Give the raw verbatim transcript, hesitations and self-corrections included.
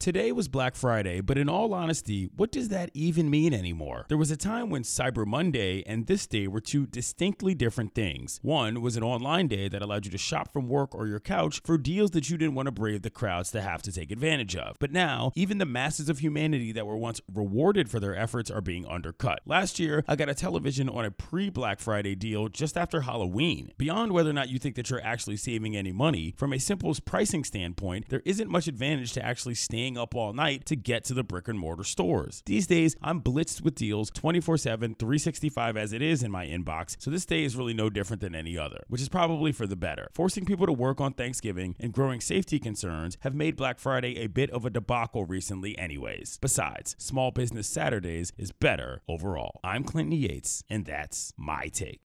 Today was Black Friday, but in all honesty, what does that even mean anymore? There was a time when Cyber Monday and this day were two distinctly different things. One was an online day that allowed you to shop from work or your couch for deals that you didn't want to brave the crowds to have to take advantage of. But now, even the masses of humanity that were once rewarded for their efforts are being undercut. Last year, I got a television on a pre-Black Friday deal just after Halloween. Beyond whether or not you think that you're actually saving any money, from a simple pricing standpoint, there isn't much advantage to actually staying up all night to get to the brick and mortar stores. These days, I'm blitzed with deals twenty-four seven, three sixty-five as it is in my inbox, so this day is really no different than any other, which is probably for the better. Forcing people to work on Thanksgiving and growing safety concerns have made Black Friday a bit of a debacle recently anyways. Besides, Small Business Saturdays is better overall. I'm Clinton Yates, and that's my take.